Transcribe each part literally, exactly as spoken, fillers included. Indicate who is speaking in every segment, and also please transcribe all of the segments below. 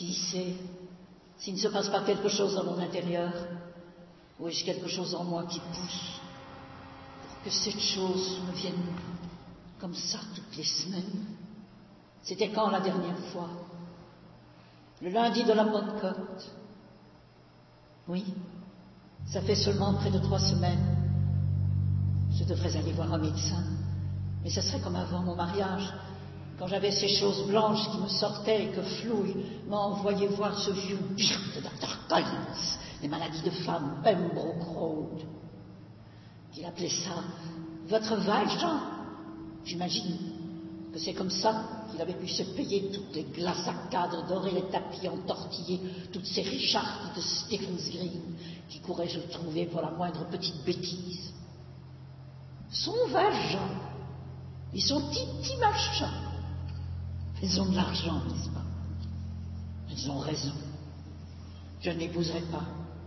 Speaker 1: Qui sait s'il ne se passe pas quelque chose dans mon intérieur, ou ai-je quelque chose en moi qui pousse pour que cette chose me vienne comme ça toutes les semaines? C'était quand la dernière fois? Le lundi de la Pentecôte. Oui, ça fait seulement près de trois semaines. Je devrais aller voir un médecin, mais ça serait comme avant mon mariage, quand j'avais ces choses blanches qui me sortaient et que Flouille m'a envoyé voir ce vieux birte de docteur Collins, les maladies de femmes, Pembroke Road, qu'il appelait ça votre Valjean. J'imagine que c'est comme ça qu'il avait pu se payer toutes les glaces à cadre dorées, les tapis entortillés, toutes ces Richards de Stephen's Green qui couraient se trouver pour la moindre petite bêtise. Son Valjean, ils sont petits machins. Ils ont de l'argent, n'est-ce pas? Ils ont raison. Je ne l'épouserai pas.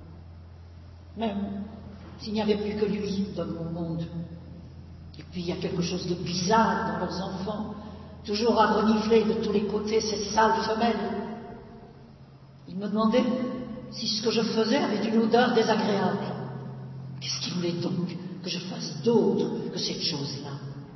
Speaker 1: Même s'il n'y avait plus que lui dans mon monde. Et puis il y a quelque chose de bizarre dans leurs enfants, toujours à renifler de tous les côtés ces sales femelles. Il me demandait si ce que je faisais avait une odeur désagréable. Qu'est-ce qu'il voulait donc que je fasse d'autre que cette chose-là?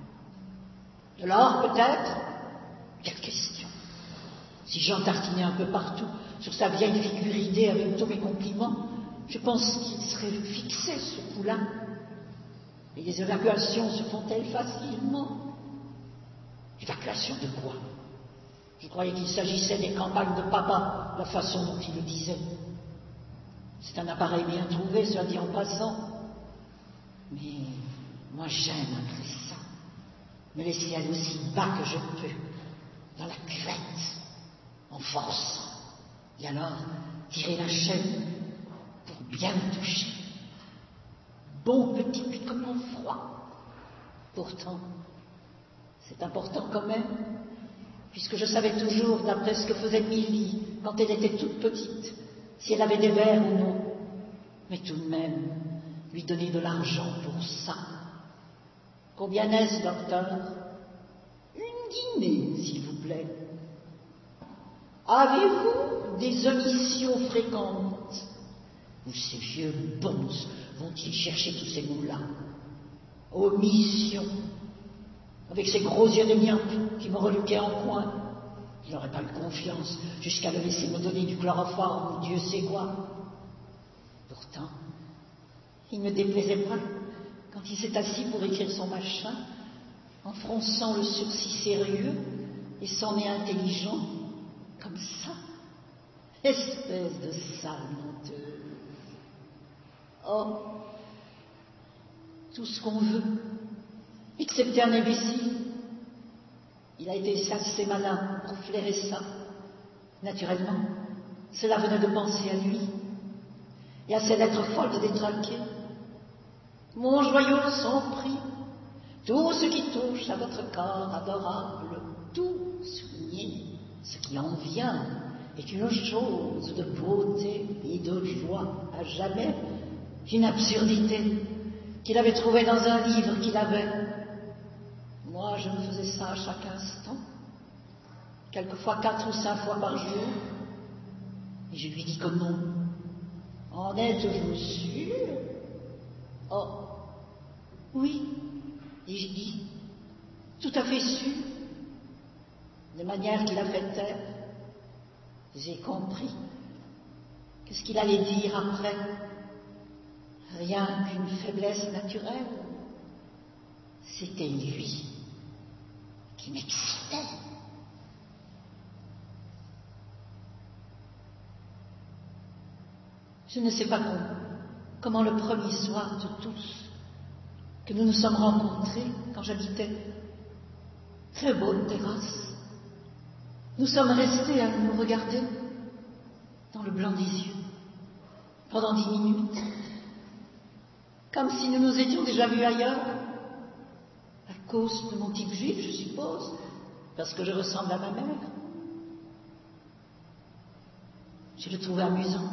Speaker 1: De l'or, peut-être? Quelle question! Si j'en tartinais un peu partout sur sa vieille figure ridée avec tous mes compliments, je pense qu'il serait fixé ce coup-là. Et les évacuations se font-elles facilement? Évacuation de quoi? Je croyais qu'il s'agissait des campagnes de papa, la façon dont il le disait. C'est un appareil bien trouvé, soit dit en passant. Mais moi j'aime après ça, me laisser aller aussi bas que je peux, dans la cuvette, en force, et alors tirer la chaîne pour bien me toucher. Bon petit picotement froid. Pourtant, c'est important quand même, puisque je savais toujours, d'après ce que faisait Milly quand elle était toute petite, si elle avait des vers ou non. Mais tout de même, lui donner de l'argent pour ça. Combien est-ce, docteur? Une guinée, s'il vous plaît. Avez-vous des omissions fréquentes? Où ces vieux bonzes vont-ils chercher tous ces mots-là? Omission. Avec ces gros yeux de myope qui me reluquaient en coin. Il n'aurait pas eu confiance jusqu'à le laisser me donner du chloroforme ou Dieu sait quoi. Pourtant, il ne me déplaisait pas quand il s'est assis pour écrire son machin, en fronçant le sourcil sérieux et son nez intelligent, comme ça. Espèce de sale menteuse. Oh, tout ce qu'on veut, excepté un imbécile. Il a été assez malin pour flairer ça. Naturellement, cela venait de penser à lui et à ses lettres folles de détraquer. Mon joyau sans prix, tout ce qui touche à votre corps adorable, tout souligné, ce qui en vient, est une chose de beauté et de joie à jamais, une absurdité qu'il avait trouvée dans un livre qu'il avait. Moi, je me faisais ça à chaque instant, quelquefois quatre ou cinq fois par jour, et je lui dis que non. En êtes-vous sûr? Oh, oui, ai-je dit, tout à fait sûr. De manière qu'il a fait taire, j'ai compris. Qu'est-ce qu'il allait dire après? Rien qu'une faiblesse naturelle. C'était lui qui m'excitait. Je ne sais pas comment, comment le premier soir de tous que nous nous sommes rencontrés quand j'habitais très bonne terrasse, nous sommes restés à nous regarder dans le blanc des yeux pendant dix minutes, comme si nous nous étions déjà vus ailleurs, à cause de mon type juif, je suppose, parce que je ressemble à ma mère. Je le trouvais amusant.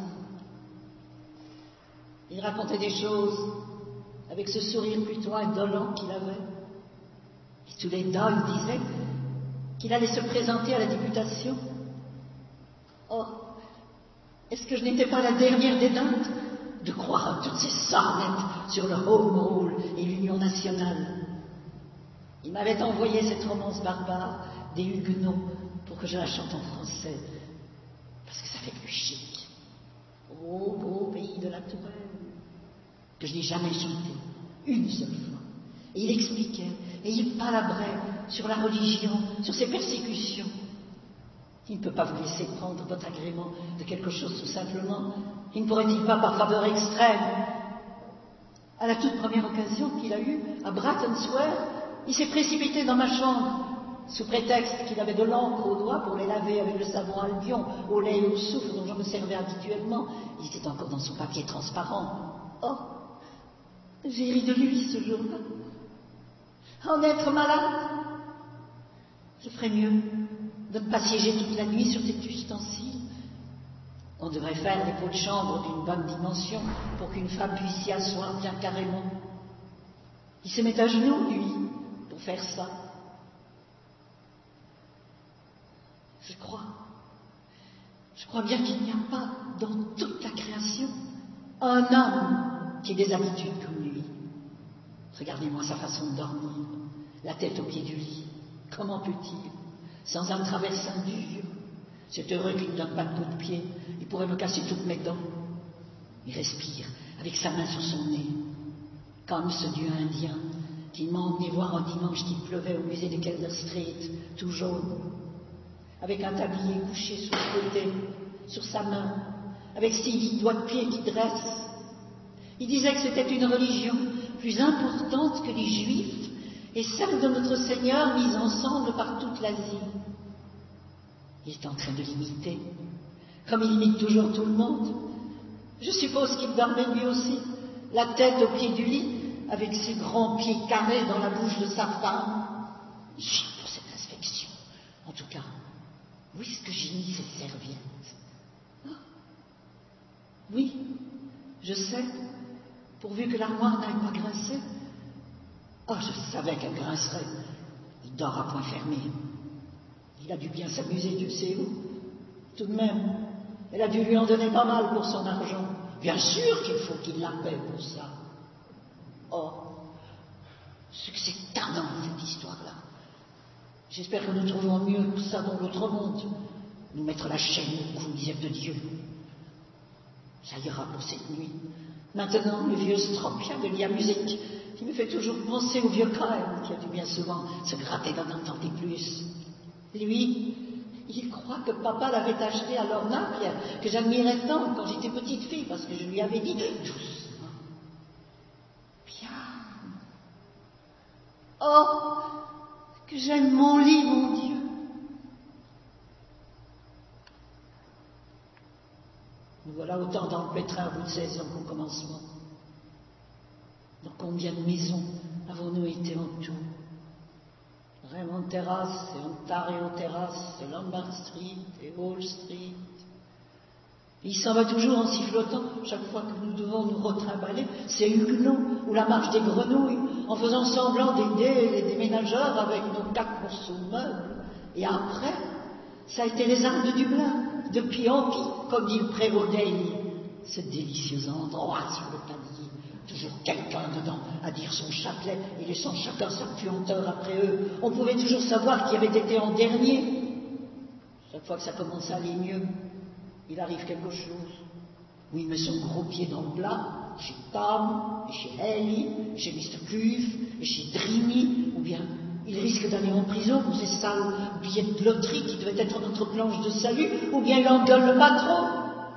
Speaker 1: Il racontait des choses avec ce sourire plutôt indolent qu'il avait. Et tous les deux, il disait qu'il allait se présenter à la députation. Oh, est-ce que je n'étais pas la dernière des dindes de croire à toutes ces sornettes sur le Home Rule et l'Union nationale? Il m'avait envoyé cette romance barbare des Huguenots pour que je la chante en français, parce que ça fait plus chic. Ô beau pays de la Touraine, que je n'ai jamais chanté, une seule fois. Et il expliquait, et il palabrait sur la religion, sur ses persécutions. Il ne peut pas vous laisser prendre votre agrément de quelque chose tout simplement. Il ne pourrait-il pas, par faveur extrême? À la toute première occasion qu'il a eue, à Bratton Square, il s'est précipité dans ma chambre, sous prétexte qu'il avait de l'encre aux doigts pour les laver avec le savon Albion, au lait et au soufre dont je me servais habituellement. Il était encore dans son papier transparent. Oh, j'ai ri de lui ce jour-là. En être malade, je ferais mieux de ne pas siéger toute la nuit sur cet ustensile. On devrait faire des pots de chambre d'une bonne dimension pour qu'une femme puisse s'y asseoir bien carrément. Il se met à genoux, lui, pour faire ça. Je crois, je crois bien qu'il n'y a pas dans toute la création un homme qui ait des habitudes comme lui. Regardez-moi sa façon de dormir, la tête au pied du lit. Comment peut-il, sans un traversin dur? C'est heureux qu'il ne donne pas de coup de pied, il pourrait me casser toutes mes dents. Il respire avec sa main sur son nez, comme ce dieu indien qu'il m'a emmené voir un dimanche qu'il pleuvait au musée de Kelsey Street, tout jaune, avec un tablier couché sur le côté, sur sa main, avec ses dix doigts de pied qui dressent. Il disait que c'était une religion plus importante que les Juifs et celle de notre Seigneur mise ensemble par toute l'Asie. Il est en train de l'imiter, comme il imite toujours tout le monde. Je suppose qu'il dormait lui aussi, la tête au pied du lit, avec ses grands pieds carrés dans la bouche de sa femme. J'ai pour cette inspection. En tout cas, où est-ce que j'ai mis cette serviette? Ah. Oui, je sais, pourvu que l'armoire n'aille pas grincer. Oh, je savais qu'elle grincerait. Il dort à point fermé. Il a dû bien s'amuser, Dieu sait où. Tout de même, elle a dû lui en donner pas mal pour son argent. Bien sûr qu'il faut qu'il la paie pour ça. Oh, ce que c'est tardant, cette histoire-là. J'espère que nous trouverons mieux que ça dans l'autre monde. Nous mettre la chaîne au cou, misère de Dieu. Ça ira pour cette nuit. Maintenant, le vieux Stropia de Lia Musique, qui me fait toujours penser au vieux Kyle, qui a dû bien souvent se gratter d'en entendre plus. Lui, il croit que papa l'avait acheté à Lorna, que j'admirais tant quand j'étais petite fille, parce que je lui avais dit doucement, bien. Oh, que j'aime mon lit, mon Dieu. Nous voilà autant dans le pétrin au bout de seize ans qu'au commencement. Dans combien de maisons avons-nous été en tout? Raymond Terrace et Ontario Terrace et Lombard Street et Hall Street. Et il s'en va toujours en sifflotant chaque fois que nous devons nous retrimballer. C'est Huguenot ou la marche des grenouilles, en faisant semblant d'aider les déménageurs avec nos quatre morceaux de meubles. Et après, ça a été les Arts de Dublin, de pis en pis, comme dit le prévôt Daly. Ce délicieux endroit sur le palier. Toujours quelqu'un dedans à dire son chapelet et laissant chacun sa puanteur après eux. On pouvait toujours savoir qui avait été en dernier. Chaque fois que ça commence à aller mieux, il arrive quelque chose. Où il met son gros pied dans le plat, chez Tom, et chez Ellie, et chez mister Cuve, et chez Drini, ou bien il risque d'aller en prison pour ces sales billets de loterie qui devaient être notre planche de salut, ou bien il engueule le patron.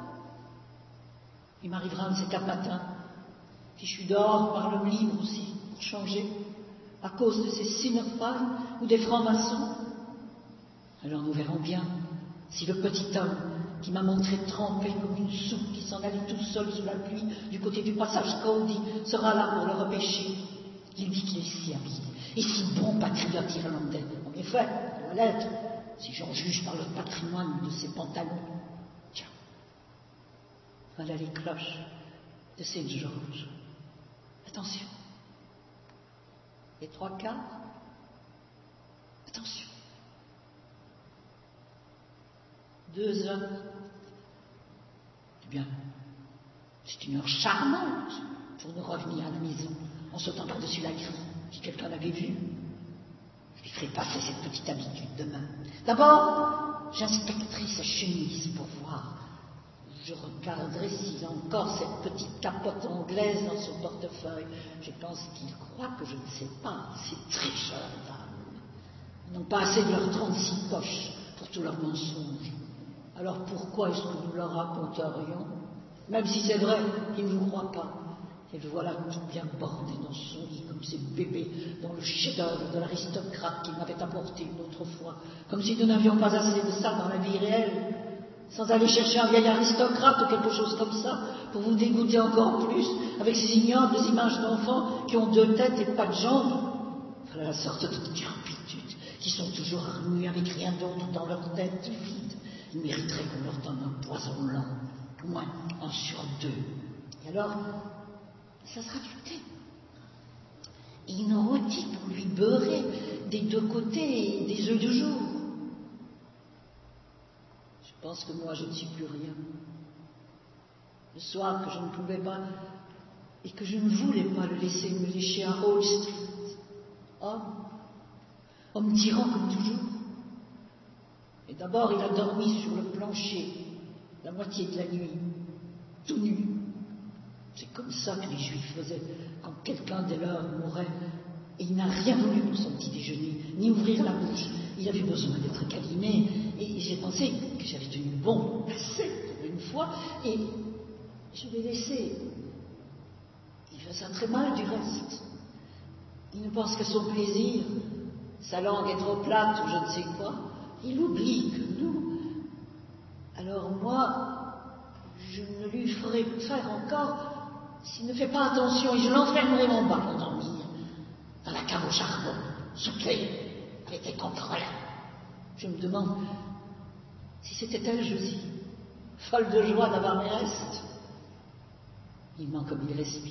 Speaker 1: Il m'arrivera un de ces quatre matins, si je suis dehors par l'homme libre aussi, pour changer, à cause de ces sinophiles ou des francs-maçons. Alors nous verrons bien si le petit homme qui m'a montré trempé comme une soupe qui s'en allait tout seul sous la pluie du côté du passage Cody sera là pour le repêcher. Il dit qu'il est si habile et si bon patriote irlandais. En effet, il doit l'être, si j'en juge par le patrimoine de ses pantalons. Tiens, voilà les cloches de Saint George. Attention. Les trois quarts. Attention. Deux heures Eh bien, c'est une heure charmante pour nous revenir à la maison en sautant par-dessus la grille, si quelqu'un l'avait vu. Je lui ferai passer cette petite habitude demain. D'abord, j'inspecterai sa chemise pour voir. Je regarderai s'il a encore cette petite capote anglaise dans son portefeuille. Je pense qu'il croit que je ne sais pas. Ces tricheurs d'âme. Ils n'ont pas assez de leurs trente-six poches pour tous leurs mensonges. Alors pourquoi est-ce que nous leur raconterions? Même si c'est vrai qu'ils ne nous croient pas. Et le voilà tout bien bordé dans son lit, comme ces bébés dans le chef-d'œuvre de l'aristocrate qu'il m'avait apporté une autre fois. Comme si nous n'avions pas assez de ça dans la vie réelle. Sans aller chercher un vieil aristocrate ou quelque chose comme ça, pour vous dégoûter encore plus, avec ces ignobles images d'enfants qui ont deux têtes et pas de jambes. Voilà la sorte de turpitude, qui sont toujours remues avec rien d'autre dans leur tête vide. Ils mériteraient qu'on leur donne un poison lent, au moins un sur deux. Et alors, ça sera du thé. Et une rôtie pour lui beurrer des deux côtés et des œufs de jour. Je pense que moi, je ne suis plus rien. Le soir que je ne pouvais pas et que je ne voulais pas le laisser me lécher à Hall Street. Oh, en me tirant comme toujours. Et d'abord, il a dormi sur le plancher la moitié de la nuit, tout nu. C'est comme ça que les Juifs faisaient quand quelqu'un des leurs mourait. Et il n'a rien voulu pour son petit déjeuner, ni ouvrir la bouche. Il avait besoin d'être câliné, et j'ai pensé que j'avais tenu bon assez pour une fois, et je l'ai laissé. Il fait ça très mal du reste. Il ne pense qu'à son plaisir, sa langue est trop plate ou je ne sais quoi. Il oublie que nous... Alors moi, je ne lui ferai faire encore s'il ne fait pas attention, et je l'enfermerai en bas pour dormir, dans la cave au charbon, sous clé, avec des contrôles. Je me demande si c'était elle, Josie, folle de joie d'avoir mes restes. Il ment comme il respire.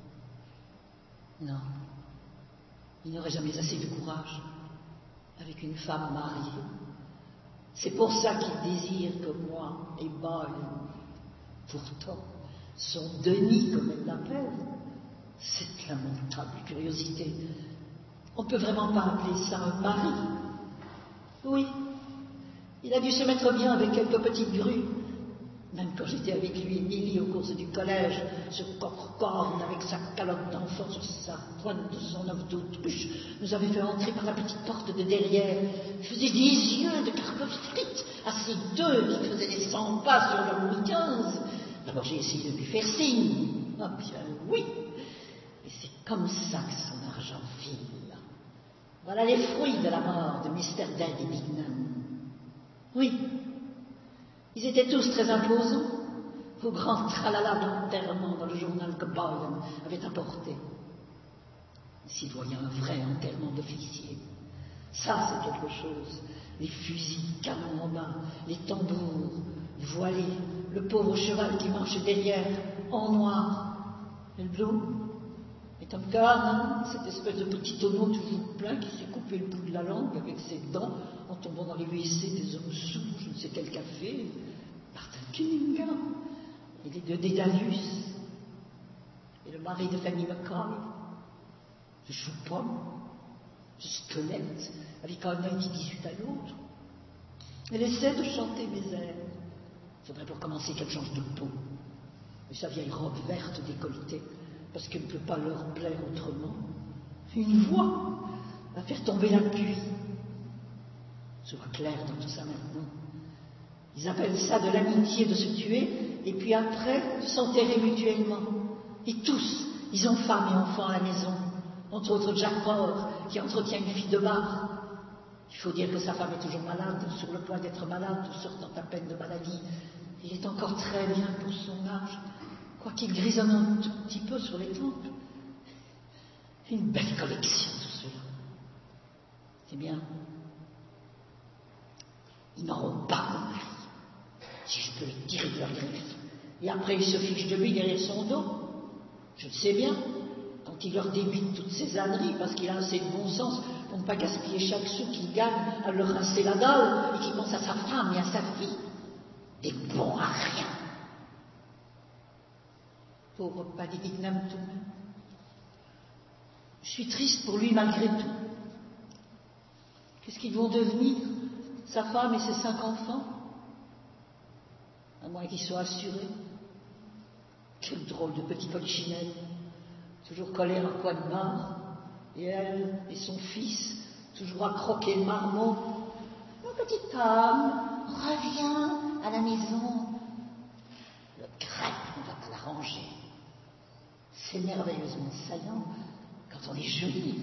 Speaker 1: Non, il n'aurait jamais assez de courage avec une femme mariée. C'est pour ça qu'il désire que moi et Boyle. Pourtant, son Denis, comme elle l'appelle, cette lamentable curiosité. On ne peut vraiment pas appeler ça un mari. Oui, il a dû se mettre bien avec quelques petites grues. Même quand j'étais avec lui et Milly aux courses du collège, ce corps-corne avec sa calotte d'enfant sur sa pointe de son œuf d'autruche nous avait fait entrer par la petite porte de derrière. Il faisait des yeux de carpe frites à ces deux qui faisaient des cent pas sur leur Louis quinze. D'abord j'ai essayé de lui faire signe. Ah bien oui, et c'est comme ça que son argent file. Voilà les fruits de la mort de mister Daddy Bignam. Oui, ils étaient tous très imposants, au grand tralala d'enterrement dans le journal que Boyle avait apporté. S'il voyait un vrai enterrement d'officier, ça c'est quelque chose. Les fusils, canons en main, les tambours, voilés, le pauvre cheval qui marche derrière, en noir. Et le bleu, et Tom Carr, cette espèce de petit tonneau toujours plein qui s'est coupé le bout de la langue avec ses dents en tombant dans les W C des hommes sous, je ne sais quel café, Martin Cunningham, et les deux Dédalus, et le mari de Fanny McCoy, le chou-pomme, le squelette, avec un œil qui discute à l'autre. Elle essaie de chanter mes airs. Il faudrait pour commencer qu'elle change de peau. Et sa vieille robe verte décolletée, parce qu'elle ne peut pas leur plaire autrement. Une voix va faire tomber la pluie. Je vois clair dans tout ça maintenant. Ils appellent ça de l'amitié de se tuer, et puis après, de s'enterrer mutuellement. Et tous, ils ont femme et enfants à la maison. Entre autres Jack Power, qui entretient une fille de bar. Il faut dire que sa femme est toujours malade, sur le point d'être malade, ou sortant à peine de maladie. Il est encore très bien pour son âge, quoiqu'il grisonne un tout petit peu sur les tempes. Une belle collection, tout cela. C'est bien. Ils n'auront pas mon mari, si je peux les tirer de leur griffe. Et après, ils se fichent de lui derrière son dos. Je le sais bien, quand il leur débite toutes ces âneries, parce qu'il a assez de bon sens pour ne pas gaspiller chaque sou qu'il gagne à leur rincer la dalle, et qu'il pense à sa femme et à sa fille. Des bons à rien. Pauvre Paddy Dignam tout de même. Je suis triste pour lui malgré tout. Qu'est-ce qu'ils vont devenir, sa femme et ses cinq enfants? À moins qu'ils soient assurés. Quel drôle de petit polichinelle, toujours collé à un coin de mare, et elle et son fils, toujours à croquer le marmot. Mon petit homme, reviens à la maison. Le grec ne va pas l'arranger. C'est merveilleusement saillant quand on est joli.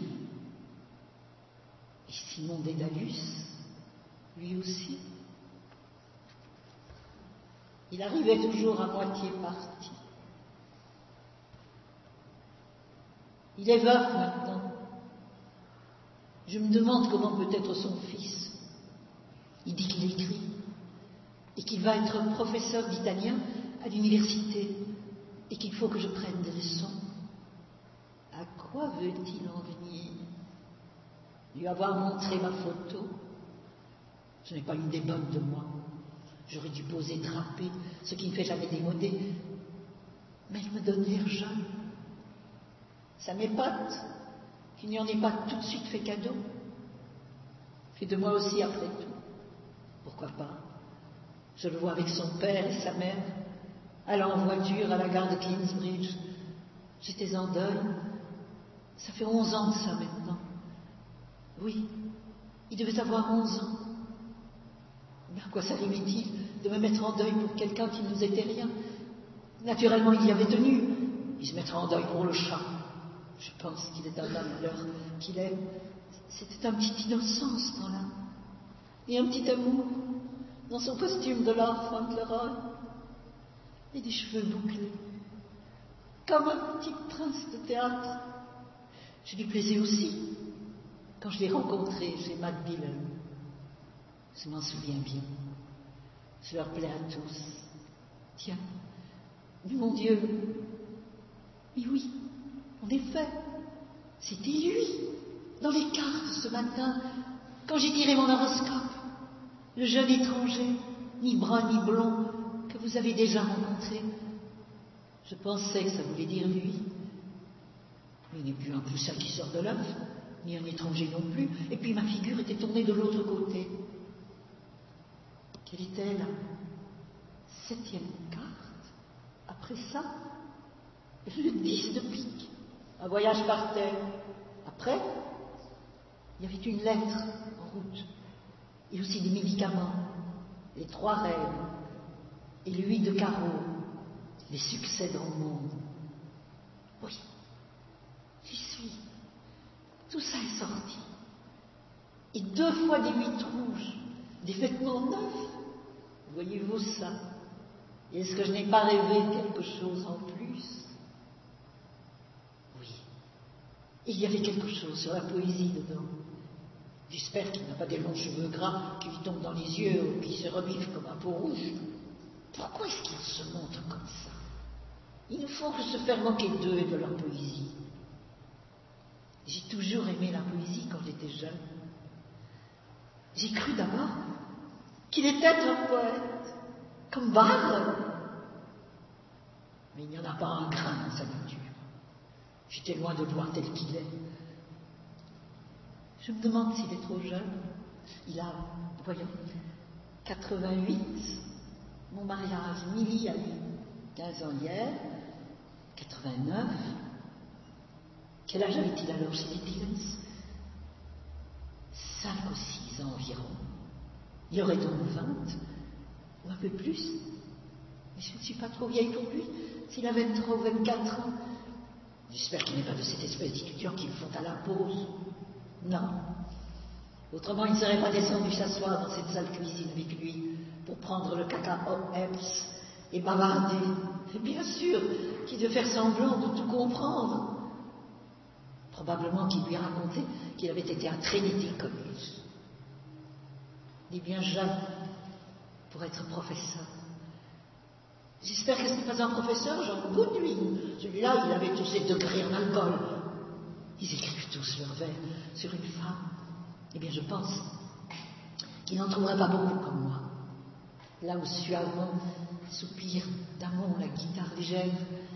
Speaker 1: Et Simon Dédalus, lui aussi, il arrivait toujours à moitié parti. Il est veuf maintenant. Je me demande comment peut être son fils. Il dit qu'il écrit et qu'il va être professeur d'italien à l'université et qu'il faut que je prenne des leçons. À quoi veut-il en venir? Lui avoir montré ma photo? Ce n'est pas une des bonnes de moi. J'aurais dû poser drapé, ce qui ne fait jamais démoder. Mais il me donne l'air jeune. Ça m'épate qu'il n'y en ait pas tout de suite fait cadeau. Fait de moi aussi après tout. Pourquoi pas? Je le vois avec son père et sa mère, allant en voiture à la gare de Kingsbridge. J'étais en deuil. Ça fait onze ans de ça maintenant. Oui, il devait avoir onze ans. Mais à quoi s'arrivait-il de me mettre en deuil pour quelqu'un qui ne nous était rien? Naturellement, il y avait tenu. Il se mettra en deuil pour le chat. Je pense qu'il est un homme alors qu'il aime. C'était un petit innocent, ce temps-là. Et un petit amour dans son costume de Lord Fauntleroy. Et des cheveux bouclés. Comme un petit prince de théâtre. Je lui plaisais aussi quand je l'ai rencontré chez Macmillan. Je m'en souviens bien. Je leur plais à tous. Tiens, mais mon Dieu, mais oui, en effet, c'était lui, dans les cartes ce matin, quand j'ai tiré mon horoscope, le jeune étranger, ni brun ni blond, que vous avez déjà rencontré. Je pensais que ça voulait dire lui. Mais il n'est plus un poussin qui sort de l'œuf, ni un étranger non plus, et puis ma figure était tournée de l'autre côté. Quelle était la septième carte? Après ça, le dix de pique. Un voyage par terre. Après, il y avait une lettre en route. Et aussi des médicaments. Les trois reines. Et l'huile de carreau. Les succès dans le monde. Oui, j'y suis. Tout ça est sorti. Et deux fois des huit rouges. Des vêtements neufs. Voyez-vous ça? Et est-ce que je n'ai pas rêvé quelque chose en plus? Oui. Il y avait quelque chose sur la poésie dedans. J'espère qu'il n'a pas des longs cheveux gras qui lui tombent dans les yeux ou qui se revivent comme un pot rouge. Pourquoi est-ce qu'ils se montrent comme ça? Ils ne font que se faire moquer d'eux et de leur poésie. J'ai toujours aimé la poésie quand j'étais jeune. J'ai cru d'abord qu'il était un poète, comme Byron. Mais il n'y en a pas un grain dans sa nature. J'étais loin de le voir tel qu'il est. Je me demande s'il est trop jeune. Il a, voyons, quatre-vingt-huit. Mon mariage, Milly a eu quinze ans hier. quatre-vingt-neuf. Quel âge avait-il alors chez les Dillons? Cinq ou six ans environ. Il aurait donc vingt, ou un peu plus. Mais je ne suis pas trop vieille pour lui, s'il a vingt-trois ou vingt-quatre ans. J'espère qu'il n'est pas de cette espèce d'étudiants qui le font à la pause. Non. Autrement, il ne serait pas descendu s'asseoir dans cette salle cuisine avec lui pour prendre le cacao Epps et bavarder. Et bien sûr qu'il devait faire semblant de tout comprendre. Probablement qu'il lui a raconté qu'il avait été à Trinity College. Il est bien jeune pour être professeur. J'espère que ce n'est pas un professeur Jean Goodwin. Celui-là, il avait tous ses degrés en alcool. Ils écrivent tous leurs vers sur une femme. Eh bien, je pense qu'il n'en trouvera pas beaucoup comme moi. Là où suavement soupire d'amour la guitare légère,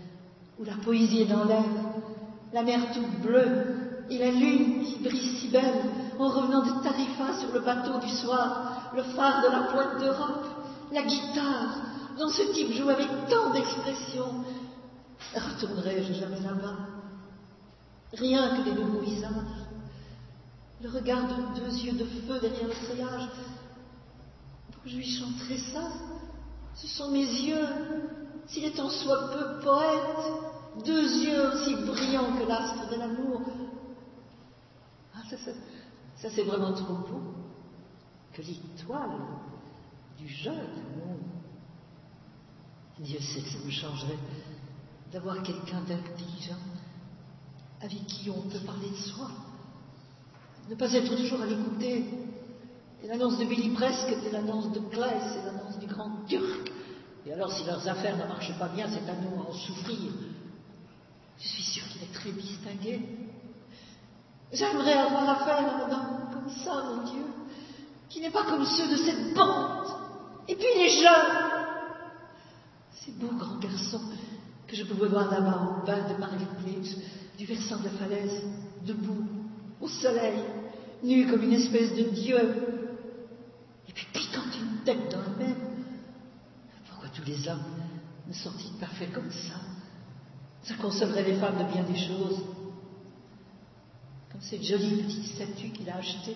Speaker 1: où la poésie est dans l'air, la mer toute bleue et la lune qui brille si belle en revenant de Tarifa sur le bateau du soir, le phare de la pointe d'Europe, la guitare dont ce type joue avec tant d'expression. Retournerai-je jamais là-bas? Rien que les nouveaux visages, le regard de deux yeux de feu derrière le treillage. Pour que je lui chanterai ça, ce sont mes yeux, s'il est en soi peu poète, deux yeux aussi brillants que l'astre de l'amour. Ah, ça, ça, ça c'est vraiment trop beau, que l'étoile du jeune amour. Dieu sait que ça me changerait d'avoir quelqu'un d'intelligent avec qui on peut parler de soi, ne pas être toujours à l'écouter. Et l'annonce de Billy Presque était l'annonce de Claes et l'annonce du grand Turc. Et alors, si leurs affaires ne marchent pas bien, c'est à nous à en souffrir. Je suis sûre qu'il est très distingué. J'aimerais avoir affaire à un homme comme ça, mon Dieu, qui n'est pas comme ceux de cette bande. Et puis les jeunes, ces beaux grands garçons que je pouvais voir là-bas au bal de Marley-Place, du versant de la falaise, debout, au soleil, nus comme une espèce de dieu, et puis piquant une tête dans la même. Pourquoi tous les hommes ne sont-ils pas faits comme ça? Ça consolerait les femmes de bien des choses. Comme cette jolie petite statue qu'il a achetée.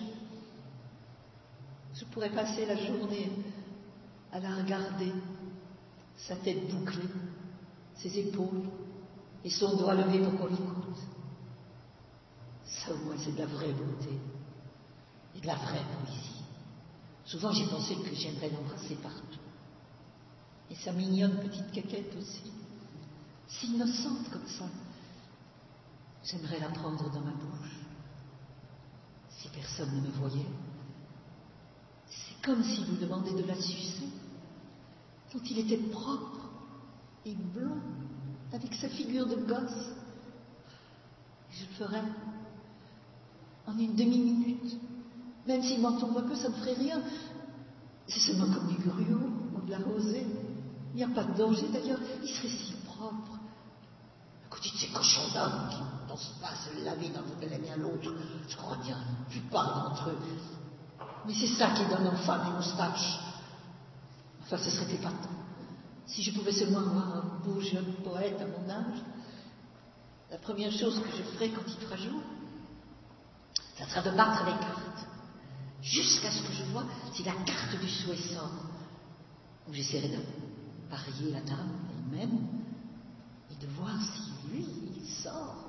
Speaker 1: Je pourrais passer la journée à la regarder, sa tête bouclée, ses épaules et son doigt levé pour qu'on l'écoute. Ça au moins c'est de la vraie beauté et de la vraie poésie. Souvent j'ai pensé que j'aimerais l'embrasser partout. Et sa mignonne petite caquette aussi, si innocente comme ça. J'aimerais la prendre dans ma bouche. Si personne ne me voyait, c'est comme s'il vous demandait de la sucer, tant il était propre et blond, avec sa figure de gosse. Je le ferais en une demi-minute. Même s'il m'en tombe un peu, ça ne ferait rien. C'est seulement comme du gruau ou de la rosée. Il n'y a pas de danger d'ailleurs, il serait si propre. À côté de ces cochons d'hommes qui ne pensent pas à se laver d'un bout de l'un à l'autre, je crois bien, la plupart d'entre eux. Mais c'est ça qui donne aux femmes les moustaches. Enfin, ce serait épatant. Si je pouvais seulement avoir un beau jeune poète à mon âge, la première chose que je ferais quand il fera jour, ça sera de battre les cartes, jusqu'à ce que je vois si la carte du souhait sort. Donc j'essaierai de parier la dame elle-même et de voir si lui, il sort.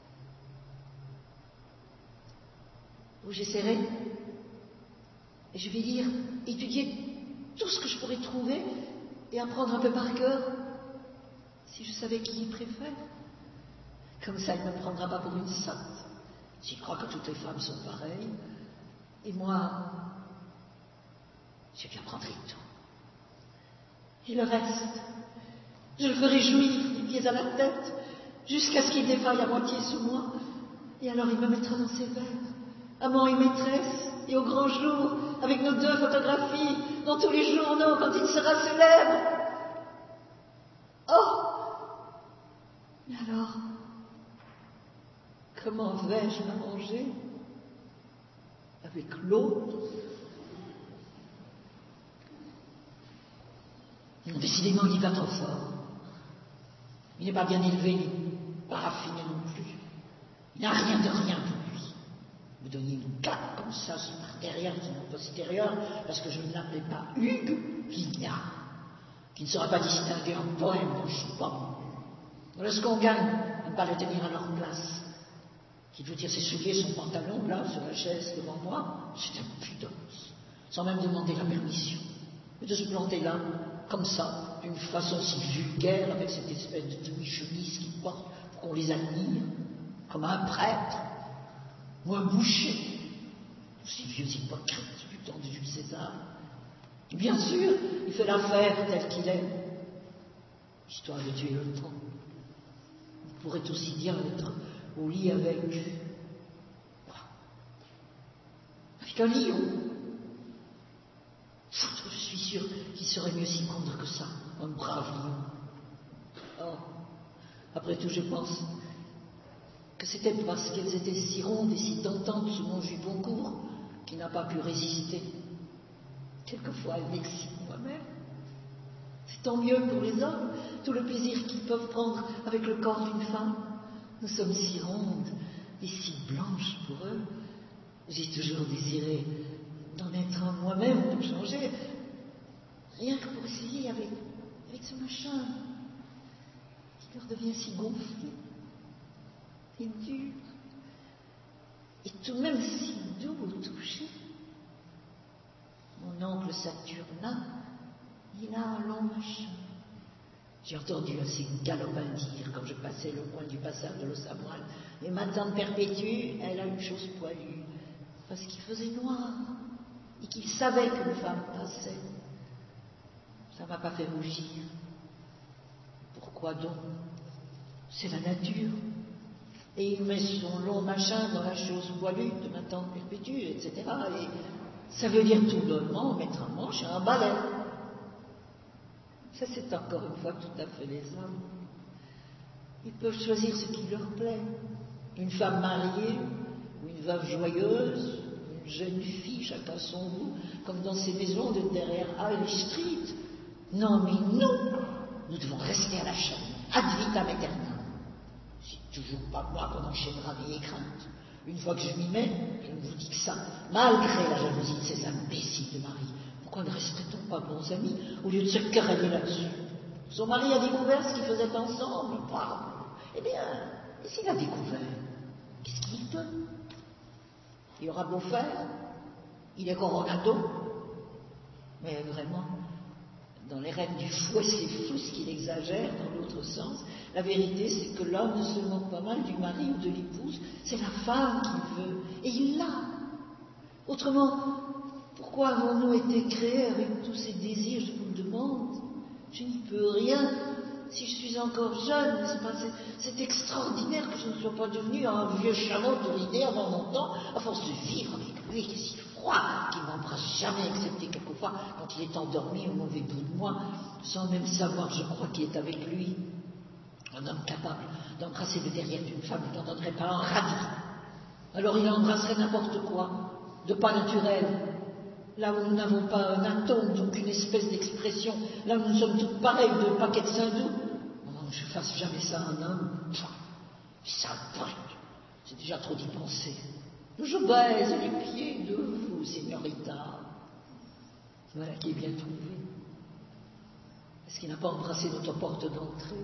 Speaker 1: Ou j'essaierai, et je vais lire, étudier tout ce que je pourrais trouver et apprendre un peu par cœur, si je savais qui il préfère. Comme ça, il ne me prendra pas pour une sotte. S'il croit que toutes les femmes sont pareilles. Et moi, je lui apprendrai tout. Et le reste, je le ferai jouir des pieds à la tête, jusqu'à ce qu'il défaille à moitié sous moi. Et alors il me mettra dans ses vers, amant et maîtresse, et au grand jour, avec nos deux photographies, dans tous les journaux, quand il sera célèbre. Oh! Mais alors, comment vais-je m'arranger avec l'autre? Décidément, il y va trop fort. Il n'est pas bien élevé, ni pas raffiné non plus. Il n'a rien de rien pour lui. Vous donniez une claque comme ça, c'est par derrière, c'est non postérieur, parce que je ne l'appelais pas Hugues, l'ignare, qui ne sera pas distingué en poème de Chopin. Voilà ce qu'on gagne à ne pas le tenir à leur place. Qu'il veut dire ses souliers, son pantalon, là, sur la chaise devant moi, c'est impudence, sans même demander la permission. Et de se planter là, comme ça, d'une façon si vulgaire, avec cette espèce de demi-chemise qu'ils portent pour qu'on les admire, comme un prêtre, ou un boucher, aussi vieux hypocrite du temps de Jules César. Et bien sûr, il fait l'affaire telle qu'il est, histoire de tuer le temps. Il pourrait aussi bien être au lit avec, avec un lion. Je suis sûre qu'il serait mieux s'y prendre que ça, un brave lion. Oh, Après tout, je pense que c'était parce qu'elles étaient si rondes et si tentantes sous mon jupon court qu'il n'a pas pu résister. Quelquefois, elle m'excite moi-même. C'est tant mieux pour les hommes, tout le plaisir qu'ils peuvent prendre avec le corps d'une femme. Nous sommes si rondes et si blanches pour eux. J'ai toujours désiré d'en être un moi-même pour changer, rien que pour essayer avec, avec ce machin qui leur devient si gonflé et dur et tout de même si doux au toucher. Mon oncle Saturnin, il a un long machin. J'ai entendu un ces galopins dire quand je passais le coin du passage de l'Ossamoile, et ma tante Perpétue, elle a une chose poilue, parce qu'il faisait noir et qu'il savait qu'une femme passait. Ça m'a pas fait rougir. Pourquoi donc? C'est la nature. Et il met son long machin dans la chose poilue de ma tante Perpétue, et cetera. Et ça veut dire tout bonnement mettre un manche et un balai. Ça, c'est encore une fois tout à fait les hommes. Ils peuvent choisir ce qui leur plaît. Une femme mariée, ou une veuve joyeuse, une jeune fille, chacun son goût, comme dans ces maisons de derrière High Street. Non, mais nous, nous devons rester à la chaîne, ad vitam aeternam. C'est toujours pas moi qu'on enchaînera mes écreintes. Une fois que je m'y mets, je ne vous dis que ça, malgré la jalousie de ces imbéciles de mari. Pourquoi ne resterait-on pas bons amis au lieu de se quereller là-dessus? Son mari a découvert ce qu'ils faisaient ensemble. Bah, eh bien, et s'il a découvert, qu'est-ce qu'il peut? Il aura beau faire, il est coronato. Mais vraiment, dans les rêves du fouet, c'est fou ce qu'il exagère dans l'autre sens. La vérité, c'est que l'homme ne se moque pas mal du mari ou de l'épouse, c'est la femme qu'il veut, et il l'a. Autrement, pourquoi avons-nous été créés avec tous ces désirs, je vous le demande? Je n'y peux rien. Si je suis encore jeune, n'est-ce pas, c'est, c'est extraordinaire que je ne sois pas devenu un vieux chameau touriné avant mon temps, à force de vivre avec lui, qui est si froid, qui ne m'embrasse jamais, excepté quelquefois quand il est endormi au mauvais bout de moi, sans même savoir, je crois, qu'il est avec lui. Un homme capable d'embrasser le derrière d'une femme qui n'en donnerait pas un radis. Alors il embrasserait n'importe quoi, de pas naturel. Là où nous n'avons pas un atome, donc une espèce d'expression, là où nous sommes tous pareils, deux paquets de saindoux. Non, je ne fasse jamais ça à un homme. Ça brûle. C'est déjà trop d'y penser. Je baise les pieds de vous, señorita. Voilà qui est bien trouvé. Est-ce qu'il n'a pas embrassé notre porte d'entrée?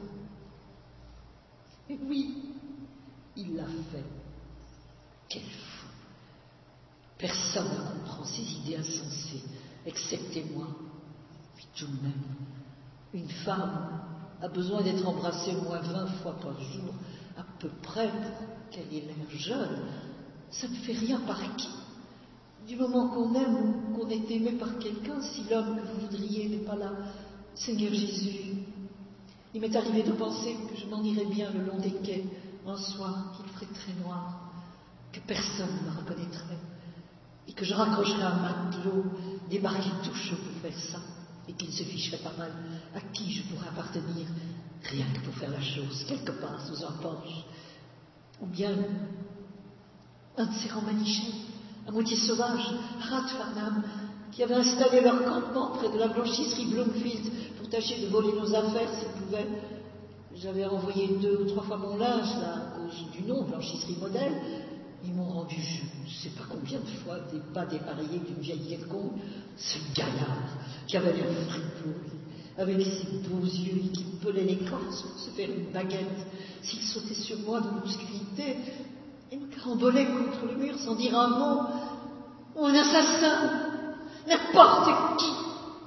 Speaker 1: Et oui, il l'a fait. Quel fou! Personne ne comprend ces idées insensées, excepté moi. Puis tout de même, une femme a besoin d'être embrassée au moins vingt fois par jour, à peu près, pour qu'elle ait l'air jeune. Ça ne fait rien par acquis. Du moment qu'on aime ou qu'on est aimé par quelqu'un, si l'homme que vous voudriez n'est pas là, Seigneur Jésus, il m'est arrivé de penser que je m'en irais bien le long des quais, un soir qu'il ferait très noir, que personne ne me reconnaîtrait, et que je raccrocherais un matelot débarqué tout chaud pour faire ça, et qu'il ne se ficherait pas mal à qui je pourrais appartenir, rien que pour faire la chose, quelque part sous un porche. Ou bien un de ces Romanichels, à moitié sauvages, Ratfanam, qui avaient installé leur campement près de la blanchisserie Bloomfield pour tâcher de voler nos affaires s'ils pouvaient. J'avais envoyé deux ou trois fois mon linge, là, à cause du nom, blanchisserie modèle. Ils m'ont rendu, je ne sais pas combien de fois, des pas dépareillés d'une vieille quelconque. Ce gaillard, qui avait l'air fripouille, avec ses beaux yeux et qui pelait l'écorce pour se faire une baguette, s'il sautait sur moi dans l'obscurité et me carambolait contre le mur sans dire un mot, ou un assassin, n'importe qui.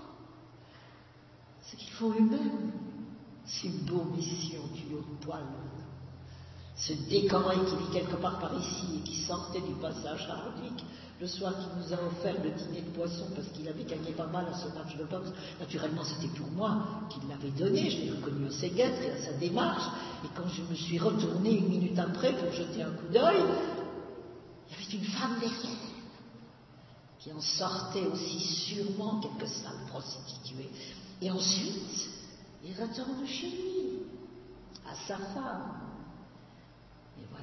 Speaker 1: Ce qu'ils font eux-mêmes, ces beaux messieurs du haut de poil, ce décoré qui vit quelque part par ici et qui sortait du passage Hardwick le soir qu'il nous a offert le dîner de poisson parce qu'il avait gagné pas mal à ce match de boxe. Naturellement, c'était pour moi qu'il l'avait donné. Je l'ai reconnu à ses guêtres et à sa démarche. Et quand je me suis retournée une minute après pour jeter un coup d'œil, il y avait une femme derrière qui en sortait aussi sûrement quelques sales prostituées. Et ensuite, il retourne chez lui. à sa femme. Et voilà.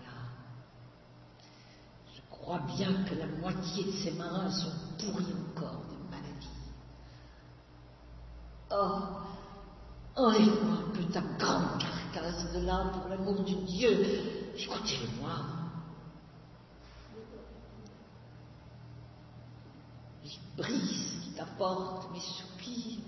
Speaker 1: Je crois bien que la moitié de ces marins sont pourris encore de maladie. Oh, enlève-moi un peu ta grande carcasse de là, pour l'amour de Dieu. Écoutez-le-moi. Les brises qui t'apportent mes soupirs,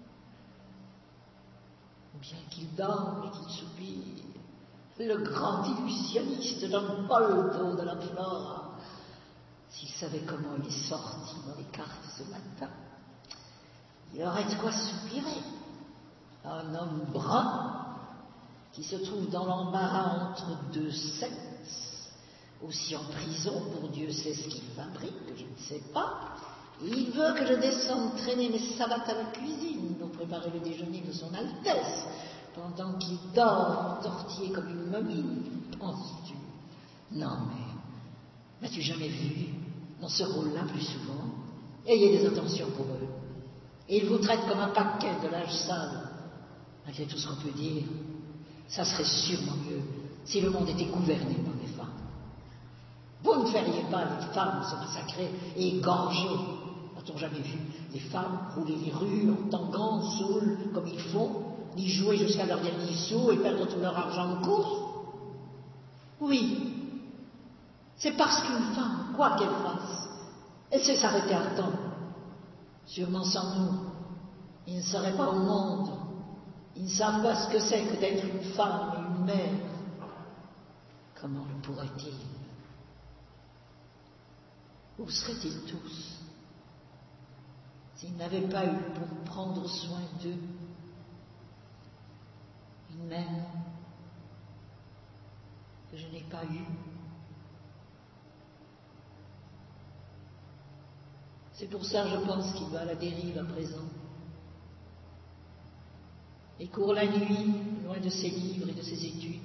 Speaker 1: bien qu'il dorme et qu'il soupire, le grand illusionniste Don Poldo de la Flora, s'il savait comment il est sorti dans les cartes ce matin, il aurait de quoi soupirer. Un homme brun qui se trouve dans l'embarras entre deux sexes, aussi en prison pour Dieu sait ce qu'il fabrique, que je ne sais pas. Il veut que je descende traîner mes savates à la cuisine pour préparer le déjeuner de son Altesse, pendant qu'il dort tortillé comme une momie. Penses-tu? Non, mais n'as-tu jamais vu dans ce rôle-là plus souvent? Ayez des attentions pour eux. Et ils vous traitent comme un paquet de linge sale. Malgré tout ce qu'on peut dire, ça serait sûrement mieux si le monde était gouverné par des femmes. Vous ne feriez pas les femmes se massacrer et égorger. A-t-on jamais vu les femmes rouler les rues en tangant, saoules, comme ils font, ni jouer jusqu'à leur dernier sou et perdre tout leur argent en course? Oui, c'est parce qu'une femme, quoi qu'elle fasse, elle sait s'arrêter à temps. Sûrement sans nous, ils ne seraient pas au monde. Ils ne savent pas ce que c'est que d'être une femme et une mère. Comment le pourraient-ils? Où seraient-ils tous s'ils n'avaient pas eu pour prendre soin d'eux une mère que je n'ai pas eue? C'est pour ça, je pense, qu'il va à la dérive à présent. Il court la nuit, loin de ses livres et de ses études.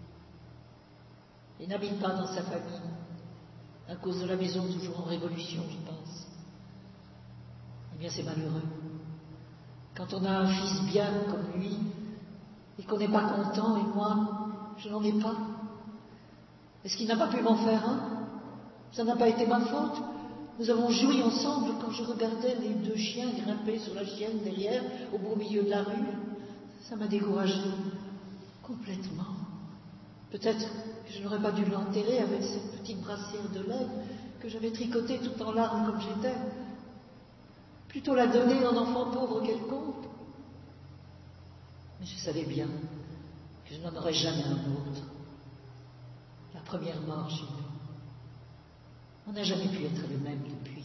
Speaker 1: Il n'habite pas dans sa famille, à cause de la maison toujours en révolution, je pense. Eh bien, c'est malheureux. Quand on a un fils bien comme lui, et qu'on n'est pas content, et moi, je n'en ai pas. Est-ce qu'il n'a pas pu m'en faire un? Ça n'a pas été ma faute. Nous avons joui ensemble quand je regardais les deux chiens grimper sur la chienne derrière, au beau milieu de la rue. Ça m'a découragée complètement. Peut-être que je n'aurais pas dû l'enterrer avec cette petite brassière de laine que j'avais tricotée tout en larmes comme j'étais. Plutôt la donner à un enfant pauvre quelconque. Mais je savais bien que je n'en aurais jamais un autre. La première mort chez nous. On n'a jamais pu être les mêmes depuis.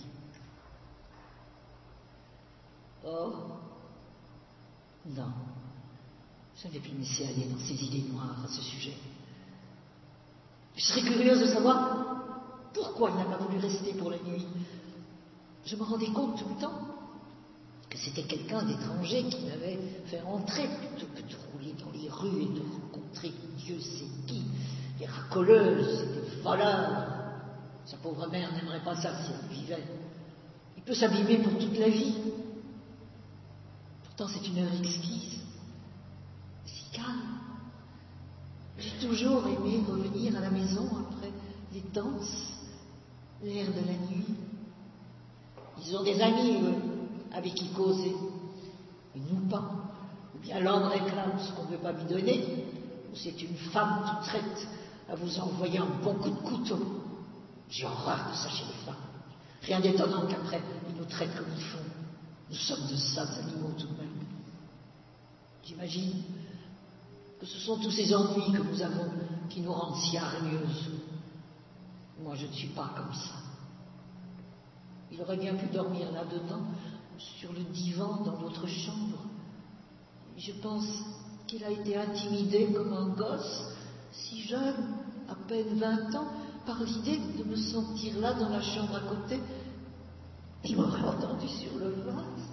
Speaker 1: Oh, non. Je ne vais plus me laisser aller dans ces idées noires à ce sujet. Je serais curieuse de savoir pourquoi il n'a pas voulu rester pour la nuit. Je me rendais compte tout le temps que c'était quelqu'un d'étranger qui m'avait fait rentrer plutôt que de rouler dans les rues et de rencontrer Dieu sait qui, des racoleuses, des voleurs. Sa pauvre mère n'aimerait pas ça si elle vivait. Il peut s'abîmer pour toute la vie. Pourtant, c'est une heure exquise. Si calme. J'ai toujours aimé revenir à la maison après les danses, l'air de la nuit. Ils ont des amis, eux, avec qui causer. Et nous pas. Ou bien l'homme réclame ce qu'on ne veut pas lui donner, ou c'est une femme toute traite à vous envoyer un bon coup de couteau. J'ai horreur de ça chez les femmes. Rien d'étonnant qu'après, ils nous traitent comme ils font. Nous sommes de sales animaux tout de même. J'imagine que ce sont tous ces ennuis que nous avons qui nous rendent si hargneuses. Moi, je ne suis pas comme ça. Il aurait bien pu dormir là-dedans, sur le divan dans l'autre chambre. Je pense qu'il a été intimidé comme un gosse, si jeune, à peine vingt ans, par l'idée de me sentir là dans la chambre à côté. Il m'aurait entendu sur le vase.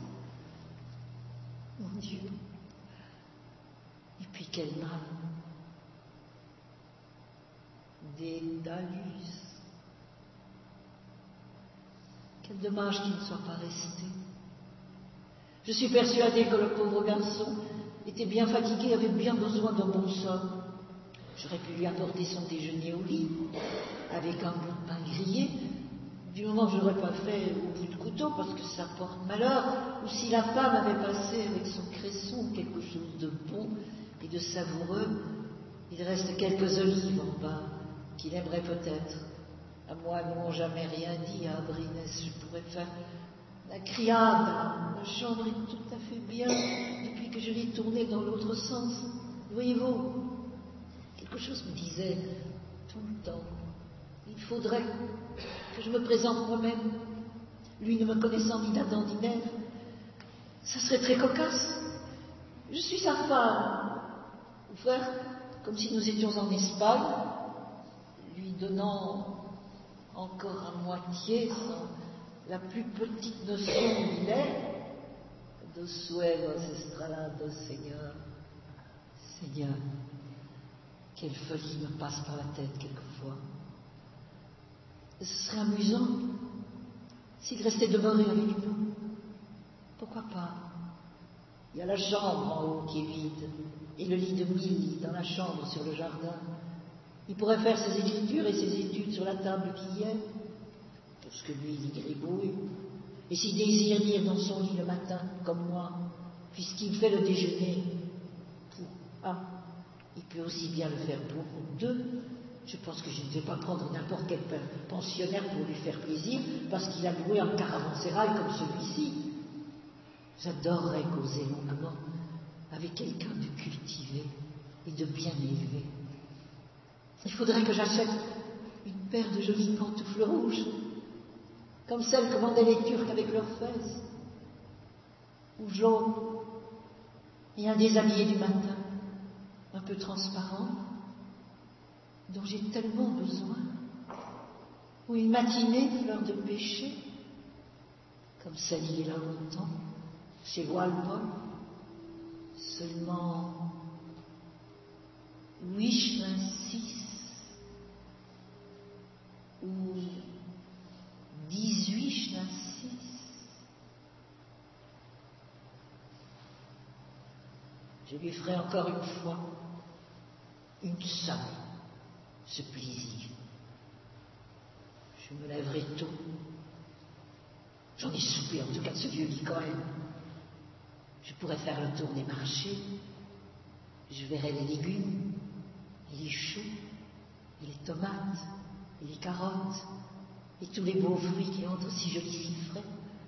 Speaker 1: Mon Dieu. Et puis quel mal. Dédalus. Quel dommage qu'il ne soit pas resté. Je suis persuadée que le pauvre garçon était bien fatigué, avait bien besoin d'un bon somme. J'aurais pu lui apporter son déjeuner au lit, avec un bout de pain grillé, du moment que je n'aurais pas fait au bout de couteau, parce que ça porte malheur, ou si la femme avait passé avec son cresson quelque chose de bon et de savoureux, il reste quelques olives en bas, qu'il aimerait peut-être. À moi, ils n'ont jamais rien dit à Abrinès, je pourrais faire la criade. La chambre est tout à fait bien, depuis que je l'ai tournée dans l'autre sens. Voyez-vous, quelque chose me disait tout le temps, il faudrait que je me présente moi-même, lui ne me connaissant ni d'Adam ni d'Ève. Ça serait très cocasse. Je suis sa femme, ou faire comme si nous étions en Espagne, lui donnant encore à moitié sans la plus petite notion qu'il est. Dos suegos estralados, Seigneur. Seigneur, quelle folie me passe par la tête quelquefois. Ce serait amusant s'il restait demeuré avec nous. Pourquoi pas? Il y a la chambre en haut qui est vide, et le lit de Milly dans la chambre sur le jardin. Il pourrait faire ses écritures et ses études sur la table qui y est, parce que lui, il y gribouille. Et s'il désire lire dans son lit le matin, comme moi, puisqu'il fait le déjeuner pour un, il peut aussi bien le faire pour deux. Je pense que je ne vais pas prendre n'importe quel pensionnaire pour lui faire plaisir, parce qu'il a loué un caravansérail comme celui-ci. J'adorerais causer longuement avec quelqu'un de cultivé et de bien élevé. Il faudrait que j'achète une paire de jolies pantoufles rouges, comme celles que vendaient les Turcs avec leurs fesses, ou jaunes, et un déshabillé du matin, un peu transparent, dont j'ai tellement besoin, ou une matinée fleur de pêcher, comme celle il y a longtemps, chez Walpole, seulement huit vingt-six ou dix-huit vingt-six. Je lui ferai encore une fois une seule ce plaisir. Je me lèverai tôt. J'en ai soupé en tout cas de ce vieux lit quand même. Je pourrais faire le tour des marchés. Je verrai les légumes, et les choux, et les tomates, et les carottes, et tous les beaux fruits qui entrent si jolis, si frais.